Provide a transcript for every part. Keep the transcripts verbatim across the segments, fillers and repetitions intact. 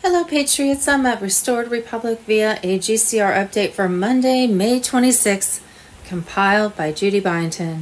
Hello Patriots, I'm at Restored Republic via a G C R update for Monday, May twenty-sixth, compiled by Judy Byington.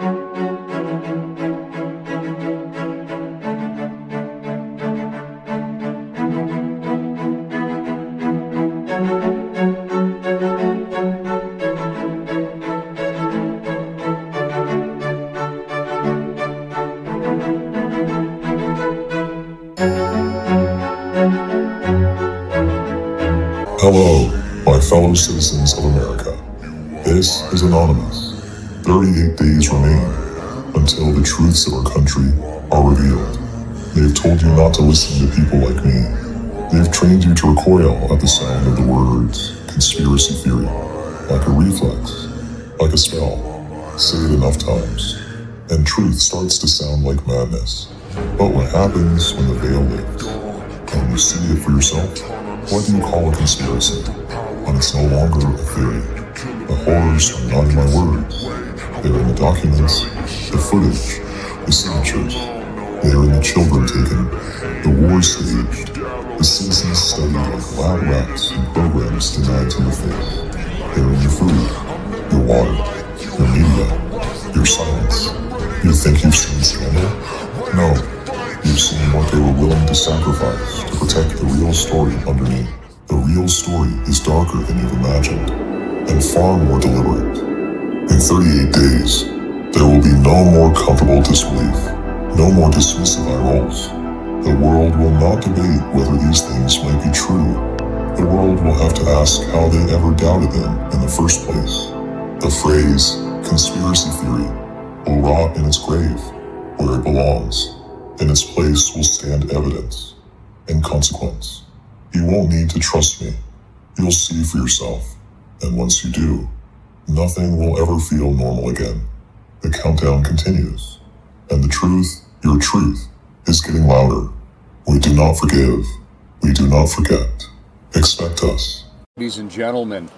Hello, my fellow citizens of America. This is Anonymous. thirty-eight days remain until the truths of our country are revealed. They've told you not to listen to people like me. They've trained you to recoil at the sound of the words conspiracy theory, like a reflex, like a spell. Say it enough times, and truth starts to sound like madness. But what happens when the veil lifts, and you see it for yourself? What do you call a conspiracy when it's no longer a theory? The horrors are not in my words. They're in the documents, the footage, the signatures. They are in the children taken, the war staged, the citizens studied like lab rats in programs denied to your face. They're in your food, your water, your media, your silence. You think you've seen scandal? No. You've seen what they were willing to sacrifice to protect the real story underneath. The real story is darker than you've imagined, and far more deliberate. In thirty-eight days, there will be no more comfortable disbelief, no more dismissive eye rolls. The world will not debate whether these things might be true. The world will have to ask how they ever doubted them in the first place. The phrase, conspiracy theory, will rot in its grave, where it belongs. In its place will stand evidence and consequence. You won't need to trust me. You'll see for yourself. And once you do, nothing will ever feel normal again. The countdown continues. And the truth, your truth, is getting louder. We do not forgive. We do not forget. Expect us. Ladies and gentlemen,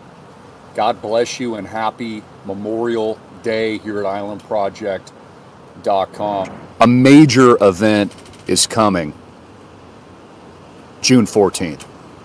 God bless you and happy Memorial Day here at island project dot com. A major event is coming June fourteenth.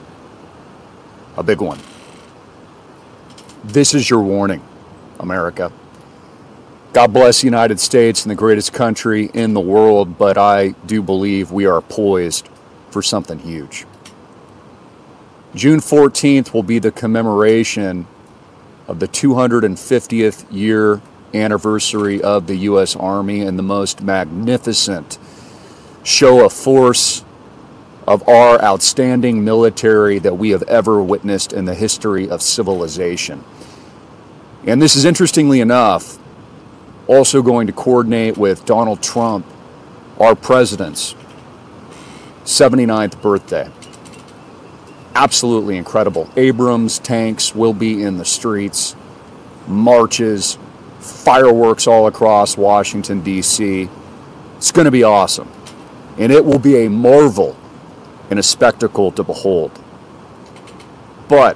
A big one. This is your warning, America. God bless the United States and the greatest country in the world, but I do believe we are poised for something huge. June fourteenth will be the commemoration of the two hundred fiftieth year anniversary of the U S Army and the most magnificent show of force of our outstanding military that we have ever witnessed in the history of civilization. And this is, interestingly enough, also going to coordinate with Donald Trump, our president's seventy-ninth birthday. Absolutely incredible. Abrams tanks will be in the streets, marches, fireworks all across Washington, D C It's going to be awesome. And it will be a marvel and a spectacle to behold. But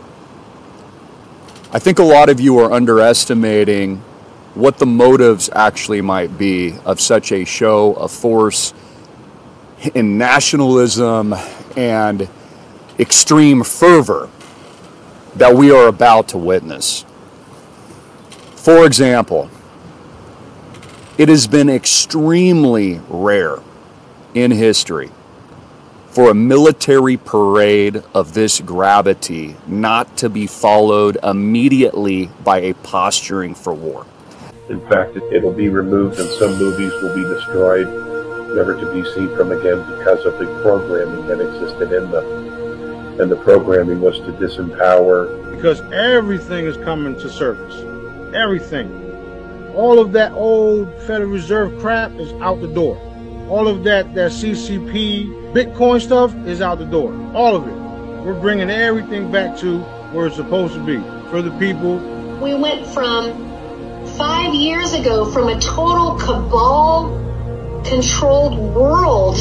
I think a lot of you are underestimating what the motives actually might be of such a show of force in nationalism and extreme fervor that we are about to witness. For example, it has been extremely rare in history for a military parade of this gravity not to be followed immediately by a posturing for war. In fact, it, it'll be removed and some movies will be destroyed, never to be seen from again because of the programming that existed in them. And the programming was to disempower. Because everything is coming to service. Everything. All of that old Federal Reserve crap is out the door. All of that, that C C P, Bitcoin stuff is out the door. All of it. We're bringing everything back to where it's supposed to be. For the people. We went from five years ago from a total cabal controlled world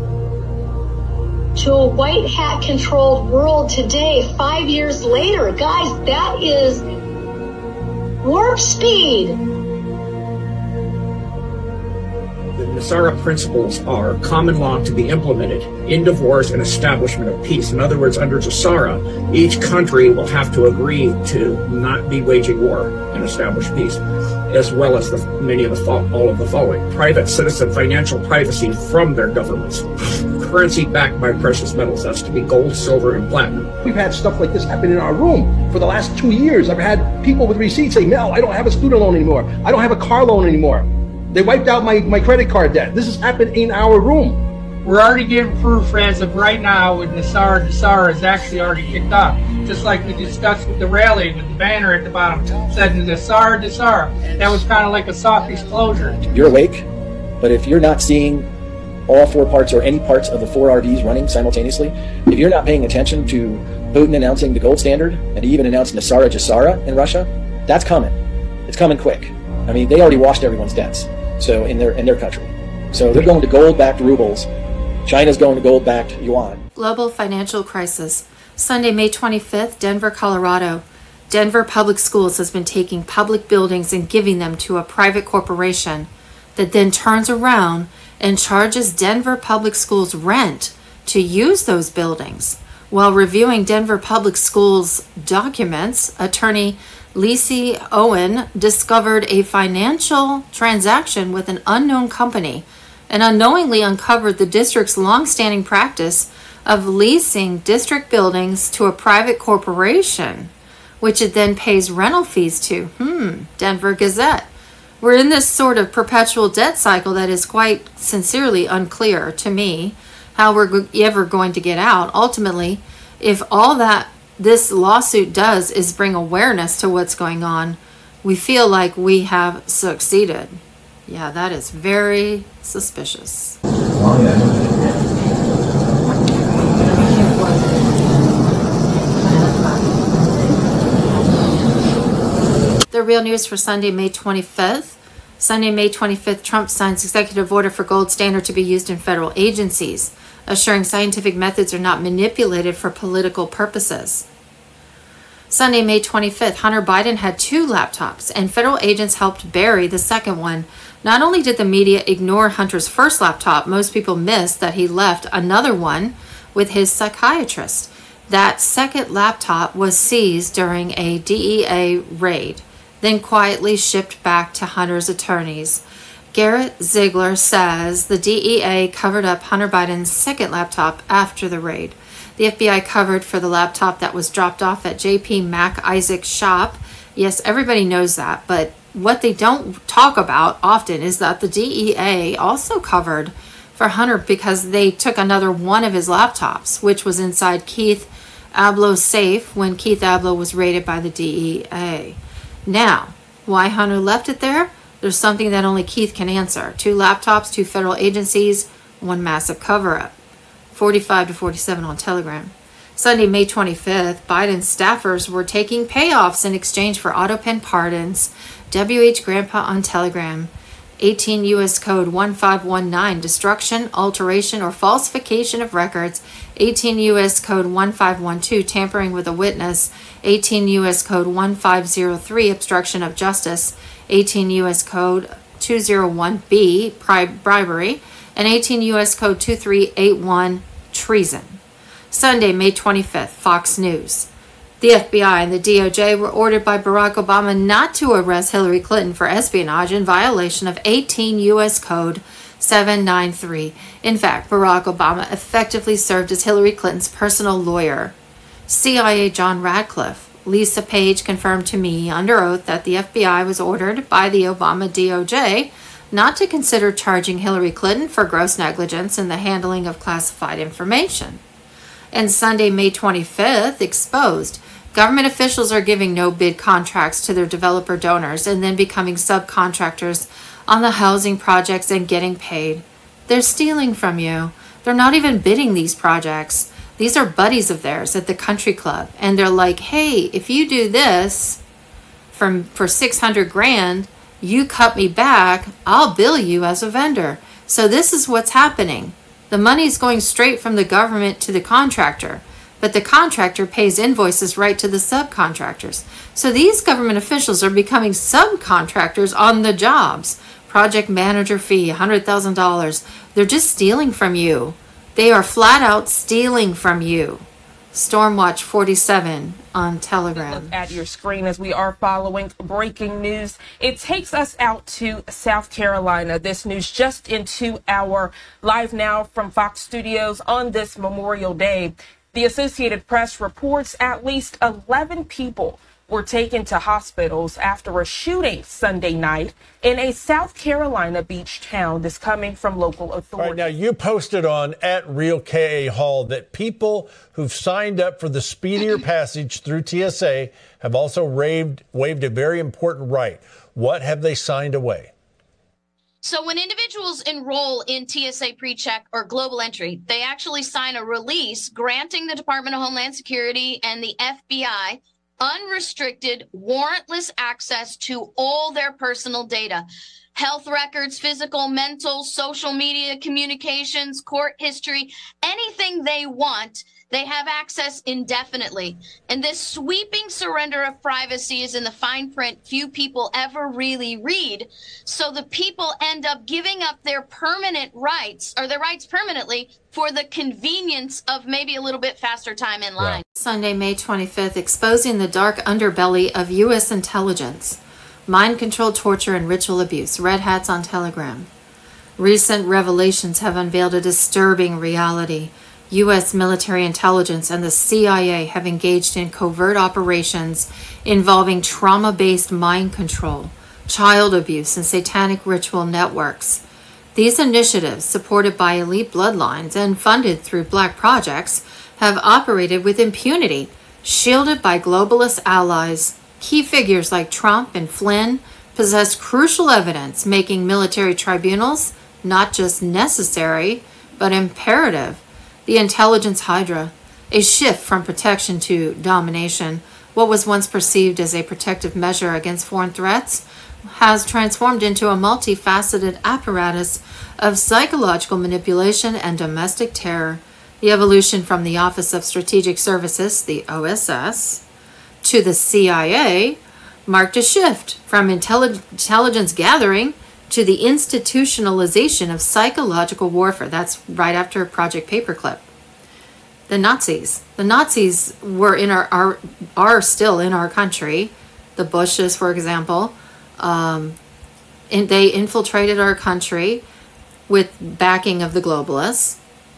to a white hat controlled world today, five years later. Guys, that is warp speed. NESARA principles are common law to be implemented in divorce and establishment of peace. In other words, under NESARA, each country will have to agree to not be waging war and establish peace, as well as the, many of the all of the following: private citizen financial privacy from their governments, currency backed by precious metals, that's to be gold, silver, and platinum. We've had stuff like this happen in our room for the last two years. I've had people with receipts say, Mel, I don't have a student loan anymore. I don't have a car loan anymore. They wiped out my, my credit card debt. This has happened in our room. We're already getting proof as of right now with NESARA. NESARA is actually already kicked off. Just like we discussed with the rally, with the banner at the bottom, said NESARA, NESARA. That was kind of like a soft disclosure. You're awake, but if you're not seeing all four parts or any parts of the four R Ds running simultaneously, if you're not paying attention to Putin announcing the gold standard and he even announced NESARA, JESARA in Russia, that's coming. It's coming quick. I mean, they already washed everyone's debts. So in their in their country. So they're going to gold-backed rubles. China's going to gold-backed yuan. Global financial crisis. Sunday, May twenty-fifth, Denver, Colorado. Denver Public Schools has been taking public buildings and giving them to a private corporation that then turns around and charges Denver Public Schools rent to use those buildings. While reviewing Denver Public Schools documents, attorney Lacey Owen discovered a financial transaction with an unknown company and unknowingly uncovered the district's long-standing practice of leasing district buildings to a private corporation, which it then pays rental fees to. Hmm, Denver Gazette. We're in this sort of perpetual debt cycle that is quite sincerely unclear to me how we're ever going to get out. Ultimately, if all that this lawsuit does is bring awareness to what's going on, we feel like we have succeeded. Yeah, that is very suspicious. The real news for Sunday, May twenty-fifth. Sunday, May twenty-fifth, Trump signs executive order for gold standard to be used in federal agencies, assuring scientific methods are not manipulated for political purposes. Sunday, May twenty-fifth, Hunter Biden had two laptops, and federal agents helped bury the second one. Not only did the media ignore Hunter's first laptop, most people missed that he left another one with his psychiatrist. That second laptop was seized during a D E A raid, then quietly shipped back to Hunter's attorneys. Garrett Ziegler says the D E A covered up Hunter Biden's second laptop after the raid. The F B I covered for the laptop that was dropped off at J P Mac Isaac's shop. Yes, everybody knows that, but what they don't talk about often is that the D E A also covered for Hunter because they took another one of his laptops, which was inside Keith Ablow's safe when Keith Ablow was raided by the D E A. Now, why Hunter left it there? There's something that only Keith can answer. Two laptops, two federal agencies, one massive cover-up. forty-five to forty-seven on Telegram. Sunday, May twenty-fifth, Biden's staffers were taking payoffs in exchange for auto pen pardons. W H Grandpa on Telegram. eighteen U S Code one five one nine, destruction, alteration, or falsification of records. eighteen U S Code one five one two, tampering with a witness. eighteen U S Code one five zero three, obstruction of justice. eighteen U S Code two oh one B, bribery. And eighteen U S Code two three eight one, treason. Sunday, May twenty-fifth, Fox News. The F B I and the D O J were ordered by Barack Obama not to arrest Hillary Clinton for espionage in violation of eighteen U S Code seven ninety-three. In fact, Barack Obama effectively served as Hillary Clinton's personal lawyer. C I A John Radcliffe. Lisa Page confirmed to me under oath that the F B I was ordered by the Obama D O J not to consider charging Hillary Clinton for gross negligence in the handling of classified information. And Sunday, May twenty-fifth, exposed. Government officials are giving no-bid contracts to their developer donors and then becoming subcontractors on the housing projects and getting paid. They're stealing from you. They're not even bidding these projects. These are buddies of theirs at the country club. And they're like, hey, if you do this for, for six hundred grand, you cut me back, I'll bill you as a vendor. So this is what's happening. The money's going straight from the government to the contractor, but the contractor pays invoices right to the subcontractors. So these government officials are becoming subcontractors on the jobs project manager fee, one hundred thousand dollars. They're just stealing from you. They are flat out stealing from you. Stormwatch forty-seven on Telegram. Look at your screen as we are following breaking news. It takes us out to South Carolina. This news just into our live now from Fox Studios on this Memorial Day. The Associated Press reports at least eleven people were taken to hospitals after a shooting Sunday night in a South Carolina beach town. This coming from local authorities. All right, now you posted on at Real K A Hall that people who've signed up for the speedier passage through T S A have also waived, waived a very important right. What have they signed away? So when individuals enroll in T S A PreCheck or Global Entry, they actually sign a release granting the Department of Homeland Security and the F B I unrestricted, warrantless access to all their personal data, health records, physical, mental, social media, communications, court history, anything they want. They have access indefinitely. And this sweeping surrender of privacy is in the fine print few people ever really read. So the people end up giving up their permanent rights or their rights permanently for the convenience of maybe a little bit faster time in line. Sunday, May twenty-fifth, exposing the dark underbelly of U S intelligence. Mind control, torture, and ritual abuse. Red Hats on Telegram. Recent revelations have unveiled a disturbing reality. U S military intelligence and the C I A have engaged in covert operations involving trauma-based mind control, child abuse, and satanic ritual networks. These initiatives, supported by elite bloodlines and funded through black projects, have operated with impunity, shielded by globalist allies. Key figures like Trump and Flynn possess crucial evidence, making military tribunals not just necessary, but imperative. The intelligence hydra, a shift from protection to domination. What was once perceived as a protective measure against foreign threats has transformed into a multifaceted apparatus of psychological manipulation and domestic terror. The evolution from the Office of Strategic Services, the O S S, to the C I A marked a shift from intellig- intelligence gathering to the institutionalization of psychological warfare. That's right after Project Paperclip. The Nazis. The Nazis were in our, are, are still in our country. The Bushes, for example, um, and they infiltrated our country with backing of the globalists.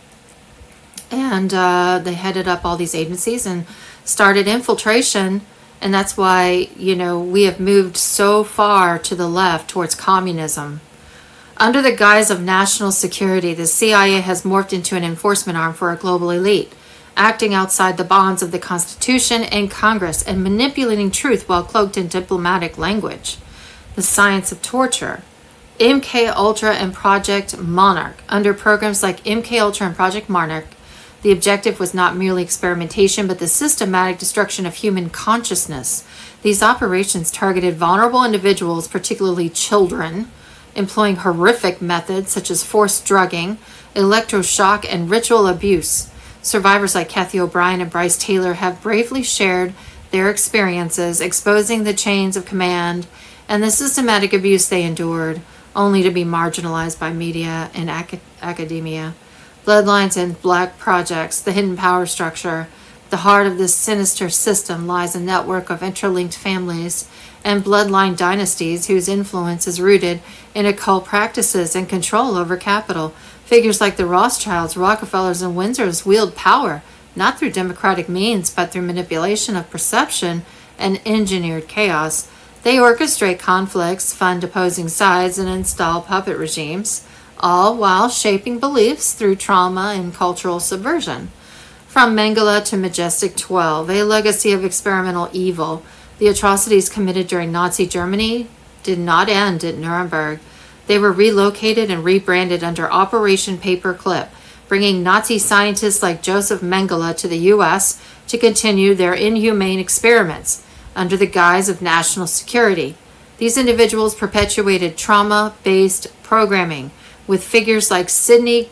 And uh, they headed up all these agencies and started infiltration. And that's why, you know, we have moved so far to the left towards communism. Under the guise of national security, the C I A has morphed into an enforcement arm for a global elite, acting outside the bonds of the Constitution and Congress and manipulating truth while cloaked in diplomatic language. The science of torture. M K Ultra and Project Monarch. Under programs like M K Ultra and Project Monarch, the objective was not merely experimentation, but the systematic destruction of human consciousness. These operations targeted vulnerable individuals, particularly children, employing horrific methods such as forced drugging, electroshock, and ritual abuse. Survivors like Kathy O'Brien and Bryce Taylor have bravely shared their experiences, exposing the chains of command and the systematic abuse they endured, only to be marginalized by media and ac- academia. Bloodlines and black projects, the hidden power structure. The heart of this sinister system lies a network of interlinked families and bloodline dynasties whose influence is rooted in occult practices and control over capital. Figures like the Rothschilds, Rockefellers, and Windsors wield power, not through democratic means, but through manipulation of perception and engineered chaos. They orchestrate conflicts, fund opposing sides, and install puppet regimes, all while shaping beliefs through trauma and cultural subversion. From Mengele to Majestic twelve, a legacy of experimental evil, the atrocities committed during Nazi Germany did not end at Nuremberg. They were relocated and rebranded under Operation Paperclip, bringing Nazi scientists like Joseph Mengele to the U S to continue their inhumane experiments under the guise of national security. These individuals perpetuated trauma-based programming, with figures like Sidney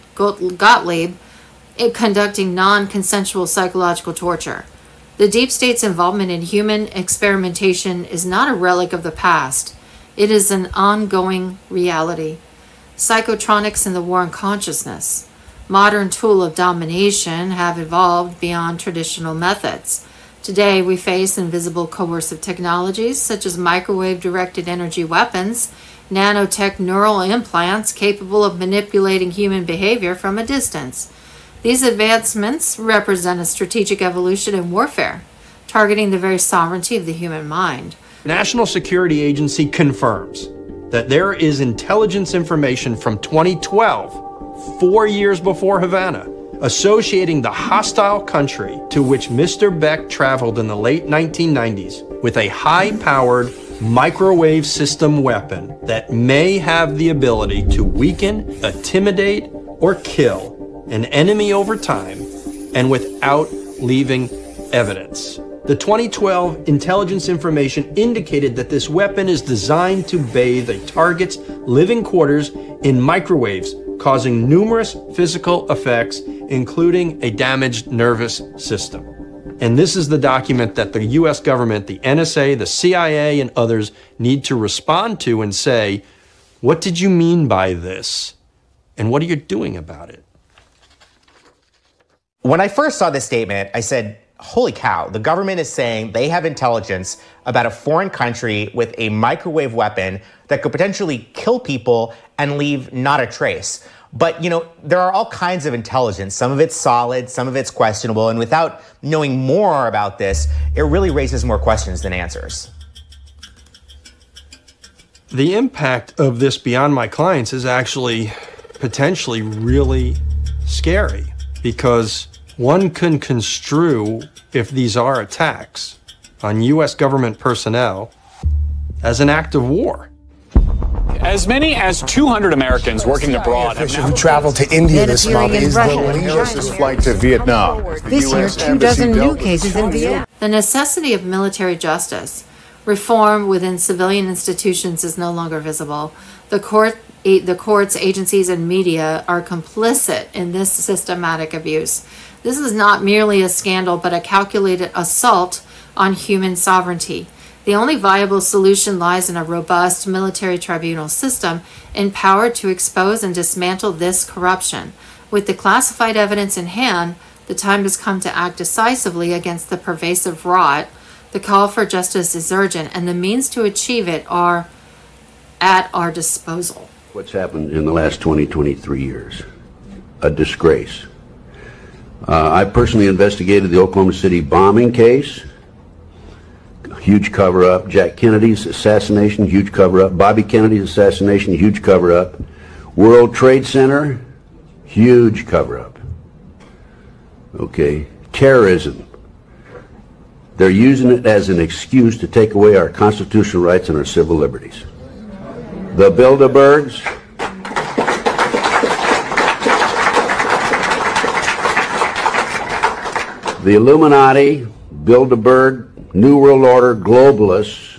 Gottlieb conducting non-consensual psychological torture. The deep state's involvement in human experimentation is not a relic of the past. It is an ongoing reality. Psychotronics in the war on consciousness. Modern tool of domination have evolved beyond traditional methods. Today, we face invisible coercive technologies such as microwave-directed energy weapons, nanotech neural implants capable of manipulating human behavior from a distance. These advancements represent a strategic evolution in warfare, targeting the very sovereignty of the human mind. National Security Agency confirms that there is intelligence information from twenty twelve, four years before Havana, associating the hostile country to which Mister Beck traveled in the late nineteen nineties with a high-powered microwave system weapon that may have the ability to weaken, intimidate, or kill an enemy over time and without leaving evidence. The twenty twelve intelligence information indicated that this weapon is designed to bathe a target's living quarters in microwaves, causing numerous physical effects, including a damaged nervous system. And this is the document that the U S government, the N S A, the C I A, and others need to respond to and say, what did you mean by this? And what are you doing about it? When I first saw this statement, I said, holy cow, the government is saying they have intelligence about a foreign country with a microwave weapon that could potentially kill people and leave not a trace. But, you know, there are all kinds of intelligence. Some of it's solid, some of it's questionable. And without knowing more about this, it really raises more questions than answers. The impact of this beyond my clients is actually potentially really scary, because one can construe, if these are attacks on U S government personnel, as an act of war. As many as two hundred Americans working abroad have now who traveled to India this month is the Harris's flight to Vietnam. This year, two dozen new cases in Vietnam. The necessity of military justice, reform within civilian institutions is no longer visible. The court, the courts, agencies, and media are complicit in this systematic abuse. This is not merely a scandal, but a calculated assault on human sovereignty. The only viable solution lies in a robust military tribunal system empowered to expose and dismantle this corruption. With the classified evidence in hand, the time has come to act decisively against the pervasive rot. The call for justice is urgent, and the means to achieve it are at our disposal. What's happened in the last twenty, twenty-three years? A disgrace. Uh, I personally investigated the Oklahoma City bombing case. Huge cover-up. Jack Kennedy's assassination, huge cover-up. Bobby Kennedy's assassination, huge cover-up. World Trade Center, huge cover-up. Okay. Terrorism. They're using it as an excuse to take away our constitutional rights and our civil liberties. The Bilderbergs. The Illuminati, Bilderberg, New World Order, globalists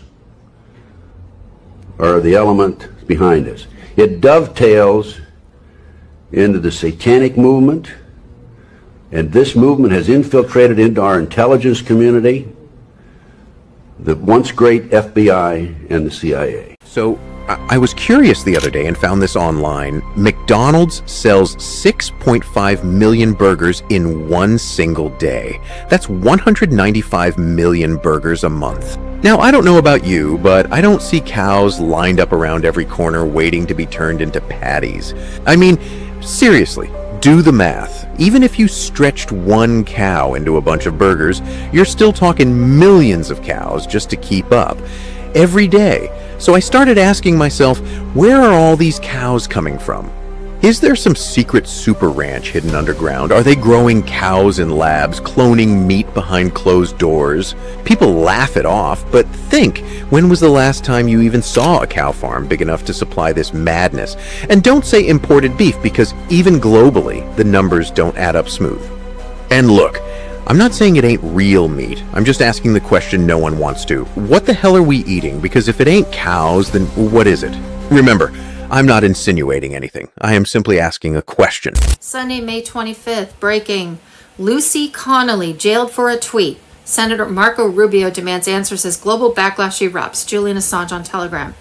are the element behind this. It dovetails into the satanic movement, and this movement has infiltrated into our intelligence community, the once great F B I and the C I A. So I was curious the other day and found this online. McDonald's sells six point five million burgers in one single day. That's one hundred ninety-five million burgers a month. Now, I don't know about you, but I don't see cows lined up around every corner waiting to be turned into patties. I mean, seriously, do the math. Even if you stretched one cow into a bunch of burgers, you're still talking millions of cows just to keep up. Every day. So I started asking myself, where are all these cows coming from? Is there some secret super ranch hidden underground? Are they growing cows in labs, cloning meat behind closed doors? People laugh it off, but think, when was the last time you even saw a cow farm big enough to supply this madness? And don't say imported beef, because even globally, the numbers don't add up smooth. And look, I'm not saying it ain't real meat. I'm just asking the question no one wants to. What the hell are we eating? Because if it ain't cows, then what is it? Remember, I'm not insinuating anything. I am simply asking a question. Sunday, May twenty-fifth, breaking. Lucy Connolly jailed for a tweet. Senator Marco Rubio demands answers as global backlash erupts. Julian Assange on Telegram.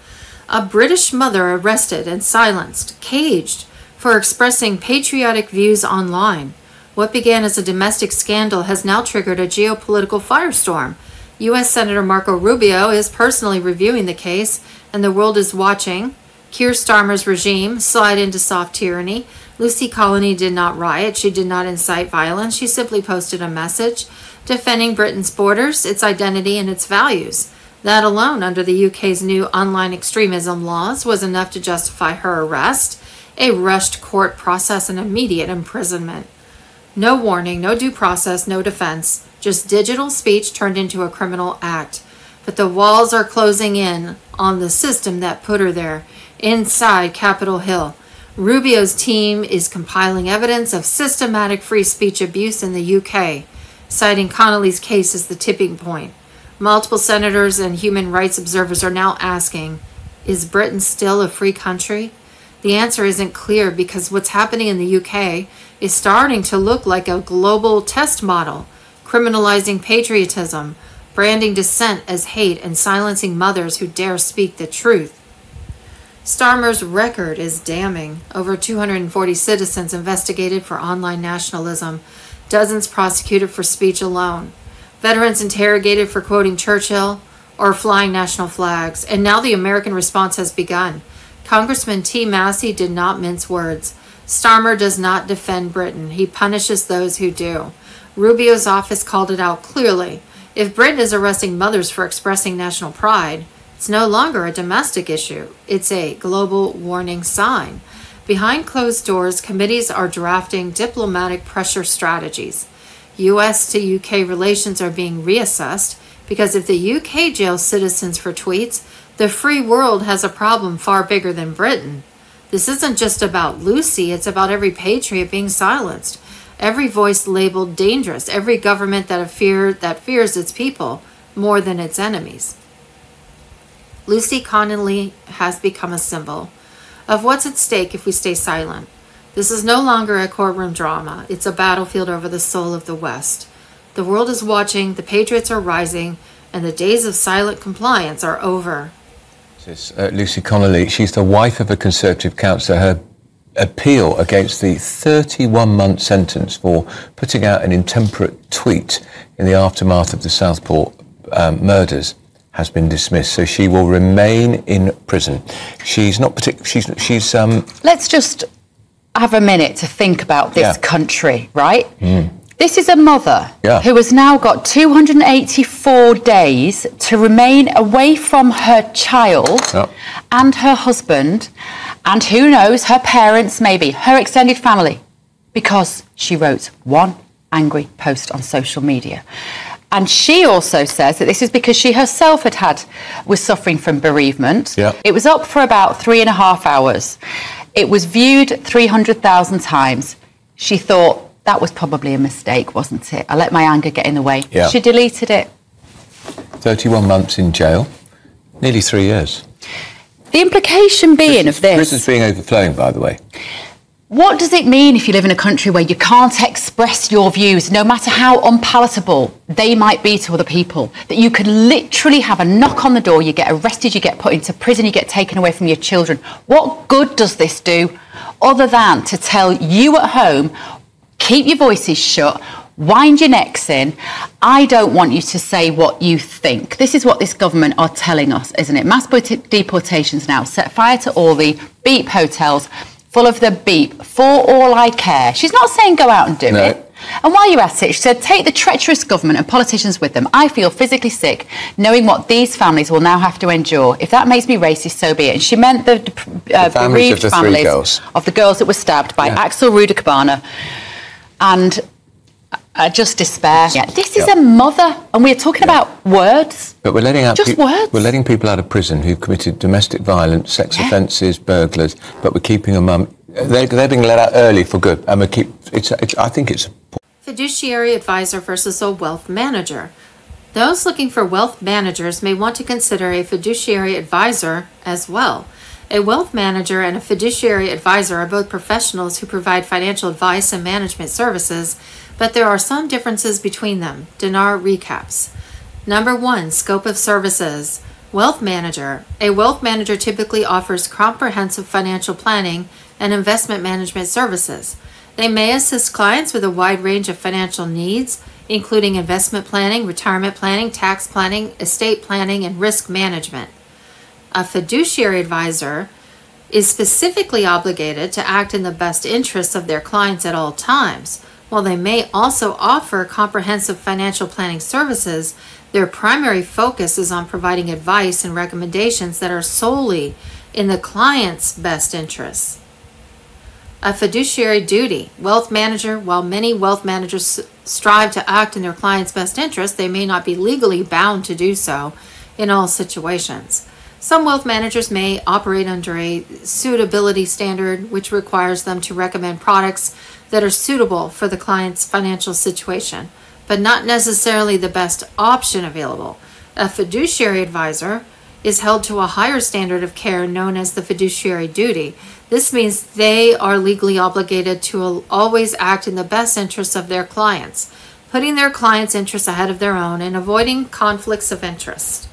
A British mother arrested and silenced, caged, for expressing patriotic views online. What began as a domestic scandal has now triggered a geopolitical firestorm. U S Senator Marco Rubio is personally reviewing the case, and the world is watching. Keir Starmer's regime slide into soft tyranny. Lucy Colony did not riot. She did not incite violence. She simply posted a message defending Britain's borders, its identity, and its values. That alone, under the U K's new online extremism laws, was enough to justify her arrest, a rushed court process, and immediate imprisonment. No warning, no due process, no defense, just digital speech turned into a criminal act. But the walls are closing in on the system that put her there, inside Capitol Hill. Rubio's team is compiling evidence of systematic free speech abuse in the U K, citing Connolly's case as the tipping point. Multiple senators and human rights observers are now asking, is Britain still a free country? The answer isn't clear because what's happening in the U K is starting to look like a global test model, criminalizing patriotism, branding dissent as hate, and silencing mothers who dare speak the truth. Starmer's record is damning. Over two hundred forty citizens investigated for online nationalism, dozens prosecuted for speech alone, veterans interrogated for quoting Churchill or flying national flags, and now the American response has begun. Congressman T. Massey did not mince words. Starmer does not defend Britain. He punishes those who do. Rubio's office called it out clearly. If Britain is arresting mothers for expressing national pride, it's no longer a domestic issue. It's a global warning sign. Behind closed doors, committees are drafting diplomatic pressure strategies. U S to U K relations are being reassessed because if the U K jails citizens for tweets, the free world has a problem far bigger than Britain. This isn't just about Lucy, it's about every patriot being silenced, every voice labeled dangerous, every government that, fear, that fears its people more than its enemies. Lucy Connolly has become a symbol of what's at stake if we stay silent. This is no longer a courtroom drama. It's a battlefield over the soul of the West. The world is watching, the patriots are rising, and the days of silent compliance are over. Uh, Lucy Connolly, she's the wife of a Conservative councillor. Her appeal against the thirty-one month sentence for putting out an intemperate tweet in the aftermath of the Southport um, murders has been dismissed, so she will remain in prison. She's not partic- she's she's um Let's just have a minute to think about this Yeah. country, right? Mm. This is a mother Yeah. who has now got two hundred eighty-four days to remain away from her child Yeah. and her husband, and who knows, her parents, maybe her extended family, because she wrote one angry post on social media. And she also says that this is because she herself had had, was suffering from bereavement. Yeah. It was up for about three and a half hours. It was viewed three hundred thousand times. She thought that was probably a mistake, wasn't it? I let my anger get in the way. Yeah. She deleted it. thirty-one months in jail, nearly three years. The implication being of this, Prison's being overflowing, by the way. what does it mean if you live in a country where you can't express your views, no matter how unpalatable they might be to other people? That you could literally have a knock on the door, you get arrested, you get put into prison, you get taken away from your children. What good does this do other than to tell you at home, keep your voices shut, wind your necks in. I don't want you to say what you think. This is what this government are telling us, isn't it? Mass deportations now, set fire to all the beep hotels, full of the beep, for all I care. She's not saying go out and do No. it. And while you're at it, she said, take the treacherous government and politicians with them. I feel physically sick knowing what these families will now have to endure. If that makes me racist, so be it. And she meant the, uh, The families of bereaved the three families girls. of the girls that were stabbed by Yeah. Axel Rudakabana. And uh, just despair. Yeah, this is Yeah. a mother, and we're talking about words. But we're letting out Just peop- words. we're letting people out of prison who've committed domestic violence, sex offences, burglars, but we're keeping them. Um, they're, they're being let out early for good, and we keep. It's. it's I think it's. Fiduciary advisor versus a wealth manager. Those looking for wealth managers may want to consider a fiduciary advisor as well. A wealth manager and a fiduciary advisor are both professionals who provide financial advice and management services, but there are some differences between them. Dinar recaps. Number one, scope of services. Wealth manager. A wealth manager typically offers comprehensive financial planning and investment management services. They may assist clients with a wide range of financial needs, including investment planning, retirement planning, tax planning, estate planning, and risk management. A fiduciary advisor is specifically obligated to act in the best interests of their clients at all times. While they may also offer comprehensive financial planning services, their primary focus is on providing advice and recommendations that are solely in the client's best interests. A fiduciary duty. Wealth manager. While many wealth managers strive to act in their client's best interest, they may not be legally bound to do so in all situations. Some wealth managers may operate under a suitability standard, which requires them to recommend products that are suitable for the client's financial situation, but not necessarily the best option available. A fiduciary advisor is held to a higher standard of care known as the fiduciary duty. This means they are legally obligated to always act in the best interests of their clients, putting their clients' interests ahead of their own and avoiding conflicts of interest.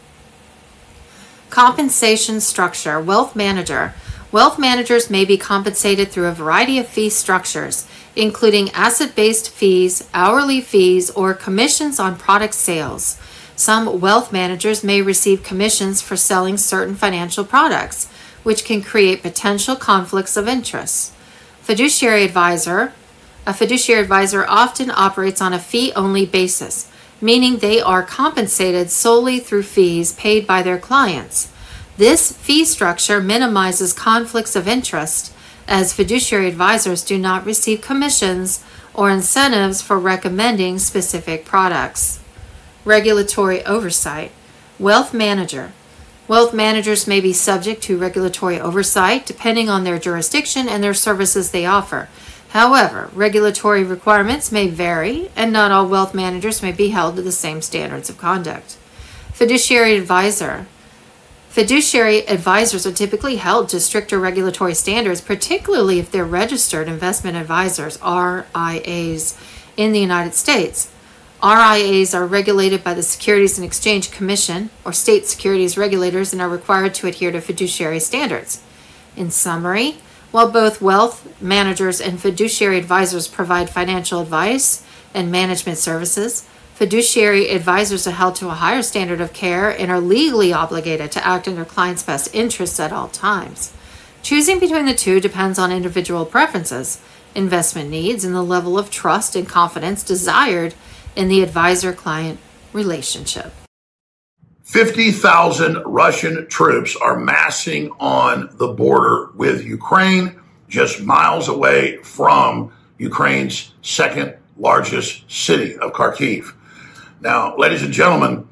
Compensation structure. Wealth manager. Wealth managers may be compensated through a variety of fee structures, including asset-based fees, hourly fees, or commissions on product sales. Some wealth managers may receive commissions for selling certain financial products, which can create potential conflicts of interest. Fiduciary advisor. A fiduciary advisor often operates on a fee-only basis, meaning they are compensated solely through fees paid by their clients. This fee structure minimizes conflicts of interest, as fiduciary advisors do not receive commissions or incentives for recommending specific products. Regulatory oversight. Wealth manager. Wealth managers may be subject to regulatory oversight depending on their jurisdiction and their services they offer. However, regulatory requirements may vary, and not all wealth managers may be held to the same standards of conduct. Fiduciary advisor. Fiduciary advisors are typically held to stricter regulatory standards, particularly if they're registered investment advisors, R I As, in the United States. R I As are regulated by the Securities and Exchange Commission or state securities regulators and are required to adhere to fiduciary standards. In summary, while both wealth managers and fiduciary advisors provide financial advice and management services, fiduciary advisors are held to a higher standard of care and are legally obligated to act in their clients' best interests at all times. Choosing between the two depends on individual preferences, investment needs, and the level of trust and confidence desired in the advisor-client relationship. fifty thousand Russian troops are massing on the border with Ukraine, just miles away from Ukraine's second largest city of Kharkiv. Now, ladies and gentlemen,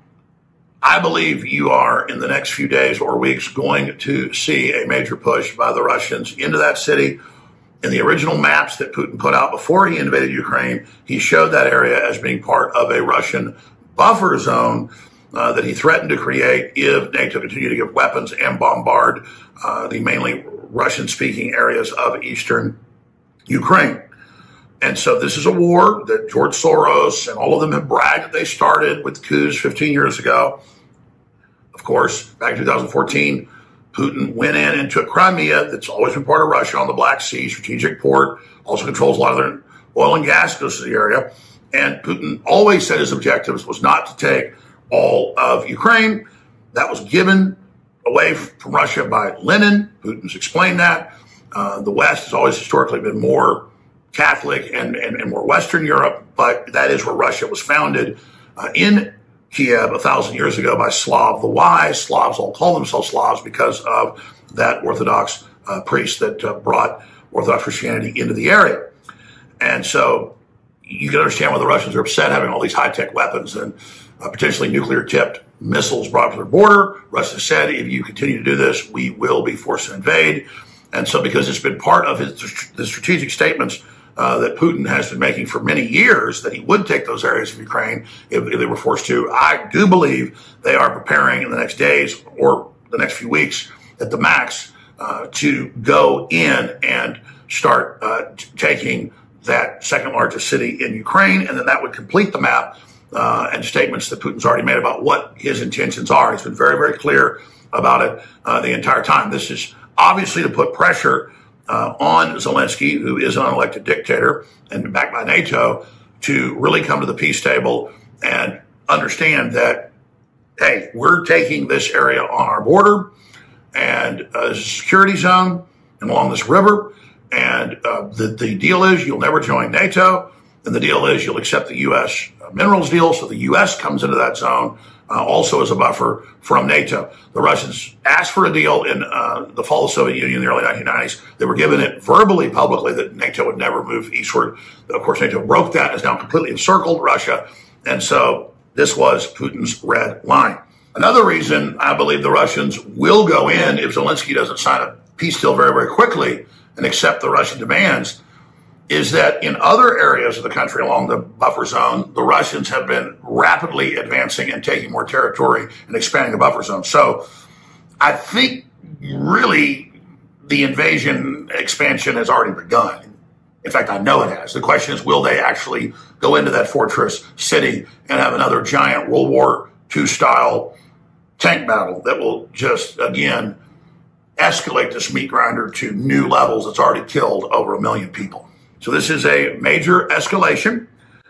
I believe you are in the next few days or weeks going to see a major push by the Russians into that city. In the original maps that Putin put out before he invaded Ukraine, he showed that area as being part of a Russian buffer zone uh, that he threatened to create if NATO continued to give weapons and bombard uh, the mainly Russian-speaking areas of eastern Ukraine. And so this is a war that George Soros and all of them have bragged that they started with coups fifteen years ago. Of course, back in two thousand fourteen, Putin went in and took Crimea, that's always been part of Russia, on the Black Sea, strategic port, also controls a lot of their oil and gas goes to the area. And Putin always said his objectives was not to take all of Ukraine. That was given away from Russia by Lenin. Putin's explained that. Uh, the West has always historically been more Catholic and, and, and more Western Europe, but that is where Russia was founded uh, in Kiev a thousand years ago by Slav the Wise. Slavs all call themselves Slavs because of that Orthodox uh, priest that uh, brought Orthodox Christianity into the area. And so you can understand why the Russians are upset having all these high-tech weapons and uh, potentially nuclear-tipped missiles brought to their border. Russia said, if you continue to do this, we will be forced to invade. And so because it's been part of his the strategic statements Uh, that Putin has been making for many years, that he would take those areas of Ukraine if, if they were forced to. I do believe they are preparing in the next days or the next few weeks at the max uh, to go in and start uh, t- taking that second largest city in Ukraine, and then that would complete the map uh, and statements that Putin's already made about what his intentions are. He's been very, very clear about it uh, the entire time. This is obviously to put pressure uh, on Zelensky, who is an unelected dictator and backed by NATO, to really come to the peace table and understand that, hey, we're taking this area on our border and a security zone and along this river. And uh, the, the deal is you'll never join NATO. And the deal is you'll accept the U S minerals deal. So the U S comes into that zone uh, also as a buffer from NATO. The Russians asked for a deal in uh, the fall of the Soviet Union in the early nineteen nineties. They were given it verbally, publicly, that NATO would never move eastward. Of course, NATO broke that, has now completely encircled Russia. And so this was Putin's red line. Another reason I believe the Russians will go in if Zelensky doesn't sign a peace deal very, very quickly and accept the Russian demands is that in other areas of the country along the buffer zone, the Russians have been rapidly advancing and taking more territory and expanding the buffer zone. So I think really the invasion expansion has already begun. In fact, I know it has. The question is, will they actually go into that fortress city and have another giant World War Two style tank battle that will just, again, escalate this meat grinder to new levels? It's already killed over a million people. So this is a major escalation,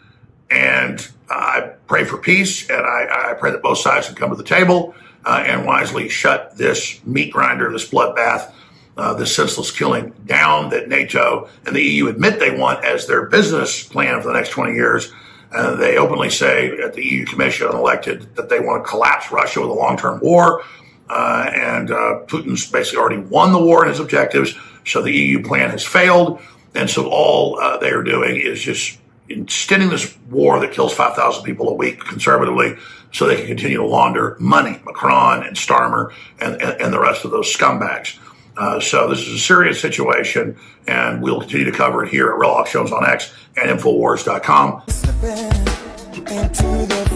and I pray for peace, and I, I pray that both sides can come to the table uh, and wisely shut this meat grinder, this bloodbath, uh, this senseless killing down that NATO and the E U admit they want as their business plan for the next twenty years. Uh, they openly say at the E U Commission unelected that they want to collapse Russia with a long-term war. Uh, and uh, Putin's basically already won the war in his objectives, so the E U plan has failed. And so all uh, they are doing is just extending this war that kills five thousand people a week conservatively so they can continue to launder money, Macron and Starmer and, and, and the rest of those scumbags. Uh, so this is a serious situation, and we'll continue to cover it here at Real Hawk Shows on X and Infowars dot com.